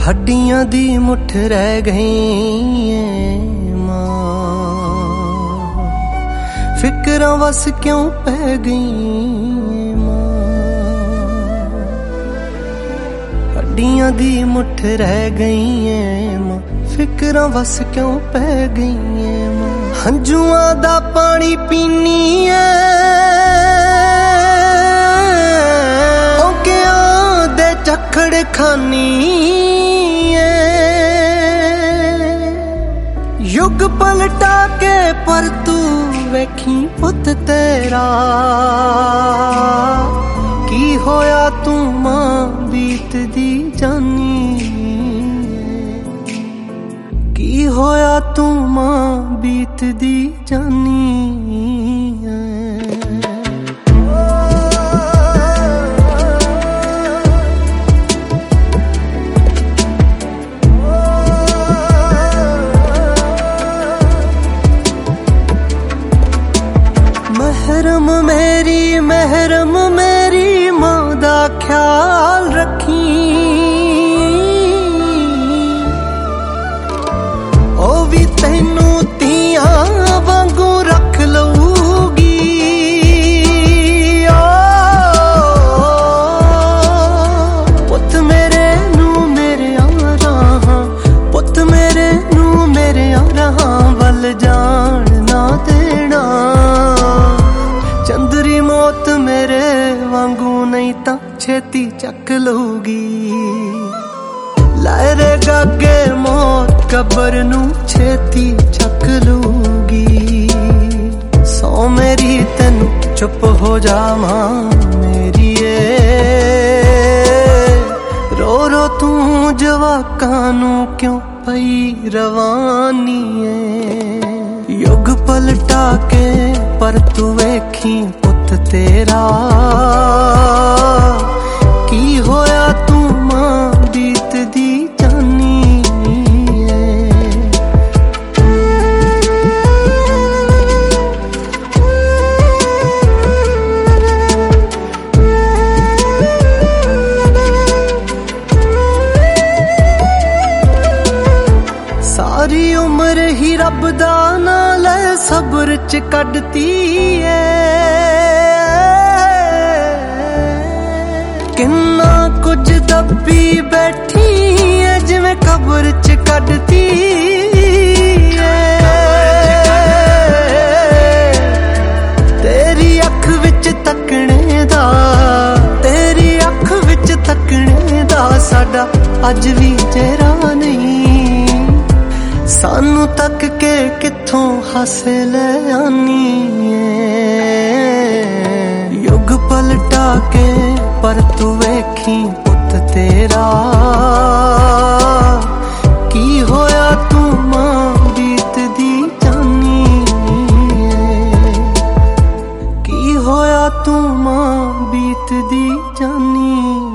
हड्डियां दी मुठ रह गई मां, फिक्रां वस क्यों पै गई मां। हड्डियां दी मुठ रह गई मां, फिक्रां वस क्यों पै गई मां। हंजुआं दा पानी पीनी है, झखड़ खानी युग पलटा के पर तू वेखी पुत तेरा की होया तू मां बीत दी जानी, की होया तू मां बीत दी जानी। महरम मेरी मां दा ख्याल रखी, ओ भी तैनू तियां वांगू रख लऊगी। पुत मेरे नू मेरे आरां, पुत मेरे नू मेरे आरां वल जान ना देना। चंदरी मौत मेरे वांगू नहीं ता छेती चक लूगी, लारे गागे मौत कबर नू छेती चक लूगी। सौ मेरी तेन चुप हो जा मां मेरी रो रो तू जवाकां नू क्यों पई रवानी युग पलटा के पर तू वेखी पुत तेरा की होया तू मां बीत दी जानी। सारी उम्र ही रब दा ना ले सब्र च कड्डती किन्ना कुछ दबी बैठी है जिवें कब्र च कड्डती तेरी अख विच तकने दा, तेरी अख विच तकने दा साडा अज भी चेहरा नहीं। सानू तक के किथों हासे ले आनी युग पलटा के पर तू वेखी पुत तेरा की होया तू मां बीत दी जानी, की होया तू मां बीत दी जानी।